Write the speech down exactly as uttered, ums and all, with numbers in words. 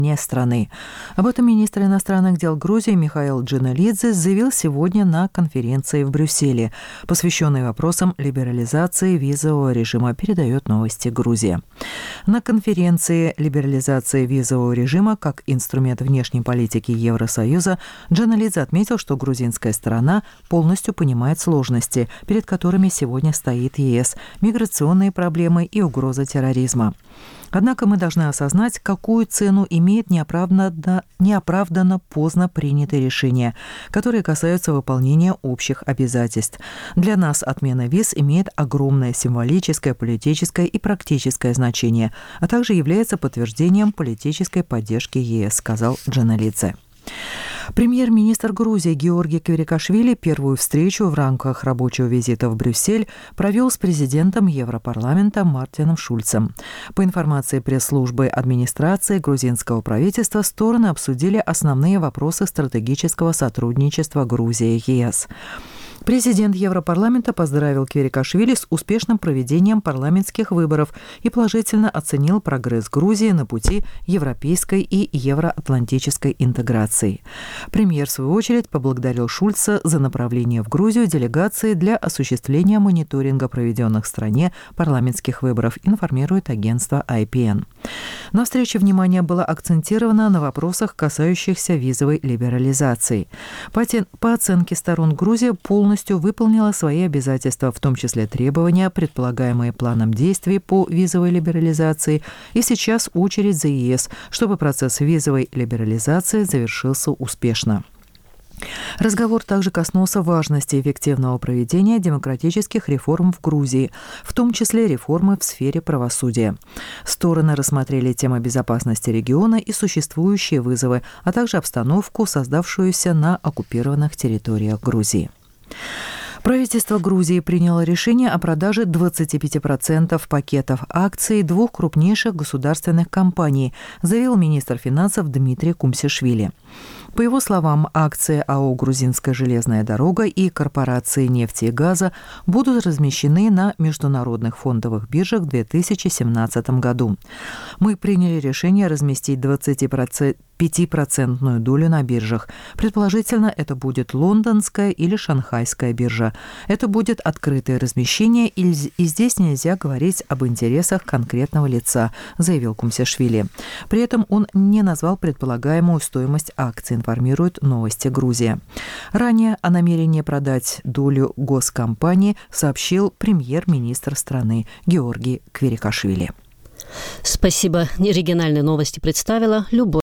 страны. Об этом министр иностранных дел Грузии Михаил Джаналидзе заявил сегодня на конференции в Брюсселе, посвященной вопросам либерализации визового режима, передает новости Грузия. На конференции либерализации визового режима как инструмент внешней политики Евросоюза Джаналидзе отметил, что грузинская сторона полностью понимает сложности, перед которыми сегодня стоит ЕС, миграционные проблемы и угроза терроризма. Однако мы должны осознать, какую цену имеет неоправданно, неоправданно поздно принятые решения, которые касаются выполнения общих обязательств. Для нас отмена виз имеет огромное символическое, политическое и практическое значение, а также является подтверждением политической поддержки ЕС, сказал Джаналидзе. Премьер-министр Грузии Георгий Квирикашвили первую встречу в рамках рабочего визита в Брюссель провел с президентом Европарламента Мартином Шульцем. По информации пресс-службы администрации грузинского правительства, стороны обсудили основные вопросы стратегического сотрудничества Грузии и ЕС. Президент Европарламента поздравил Квирикашвили с успешным проведением парламентских выборов и положительно оценил прогресс Грузии на пути европейской и евроатлантической интеграции. Премьер, в свою очередь, поблагодарил Шульца за направление в Грузию делегации для осуществления мониторинга проведенных в стране парламентских выборов, информирует агентство ай пи эн. На встрече внимание было акцентировано на вопросах, касающихся визовой либерализации. По, те, по оценке сторон, Грузия полностью полностью выполнила свои обязательства, в том числе требования, предполагаемые планом действий по визовой либерализации, и сейчас очередь за ЕС, чтобы процесс визовой либерализации завершился успешно. Разговор также коснулся важности эффективного проведения демократических реформ в Грузии, в том числе реформы в сфере правосудия. Стороны рассмотрели темы безопасности региона и существующие вызовы, а также обстановку, создавшуюся на оккупированных территориях Грузии. Правительство Грузии приняло решение о продаже двадцати пяти процентов пакетов акций двух крупнейших государственных компаний, заявил министр финансов Дмитрий Кумсишвили. По его словам, акции АО «Грузинская железная дорога» и корпорации нефти и газа будут размещены на международных фондовых биржах в две тысячи семнадцатом году. Мы приняли решение разместить двадцатипятипроцентную долю на биржах. Предположительно, это будет лондонская или шанхайская биржа. Это будет открытое размещение, и здесь нельзя говорить об интересах конкретного лица, заявил Кумсишвили. При этом он не назвал предполагаемую стоимость акций, информирует новости Грузия. Ранее о намерении продать долю госкомпании сообщил премьер-министр страны Георгий Квирикашвили. Спасибо. Региональные новости представила Любовь.